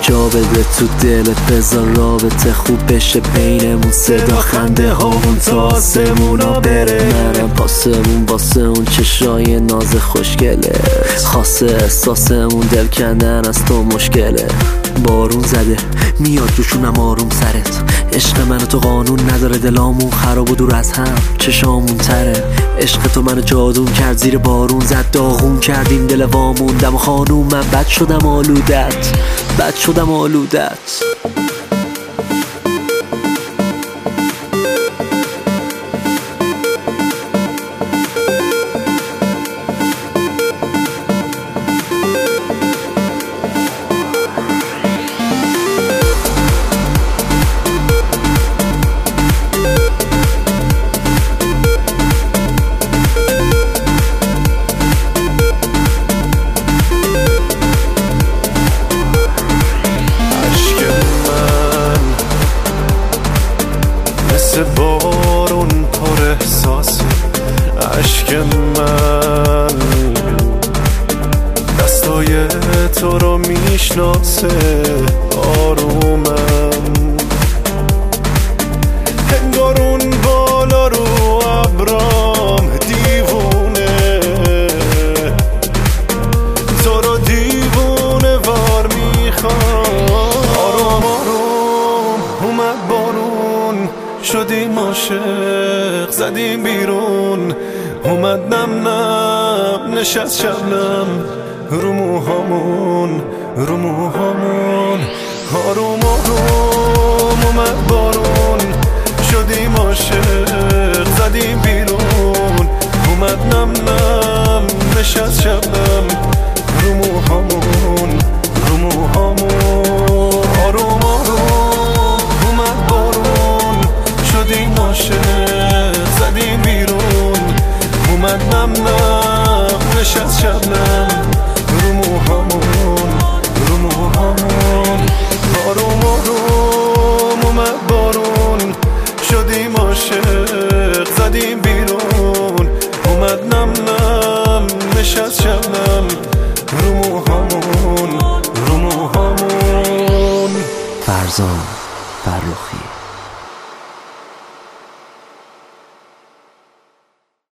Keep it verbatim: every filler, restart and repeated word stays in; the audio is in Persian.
جا بده تو دلت، بذار رابطه خوب بشه بینمون، صدا خنده هامون تا آسمونا بره. منم پاسمون واسه اون چشای ناز خوشگله، خاصه احساسمون دل کندن از تو مشکله. بارون زده میاد روشونم آروم سرت، عشق من تو قانون نداره، دلامون خراب و دور از هم چشامون تره. عشق تو منو جادون کرد، زیر بارون زد داغون کردیم دل وامون. دم خانوم من بد شدم آلودت، بد شدم آلودت. بارون پر احساس عشق من، دستای تو رو میشناسه آرومم. انگارون بالا رو ابرام دیوونه، تو رو دیوونه وار میخوام. آروم آروم اومد بارون، شدیم عاشق زدیم بیرون. اومد نم نم نشست شبنم رو موهامون، رو موهامون. آروم آروم اومد بارون، شدیم عاشق زدیم بیرون. اومد نم نم نشست شبنم رو موهامون، رو موهامون. آروم آروم اومد بارون، شدیم عاشق زدیم بیرون. اومد نم نم نشست شبنم رو موهامون، رو موهامون. آروم آروم اومد بارون، شدیم عاشق زدیم بیرون. اومد نم نم نشست شبنم رو موهامون، رو موهامون. فرزان فرخی.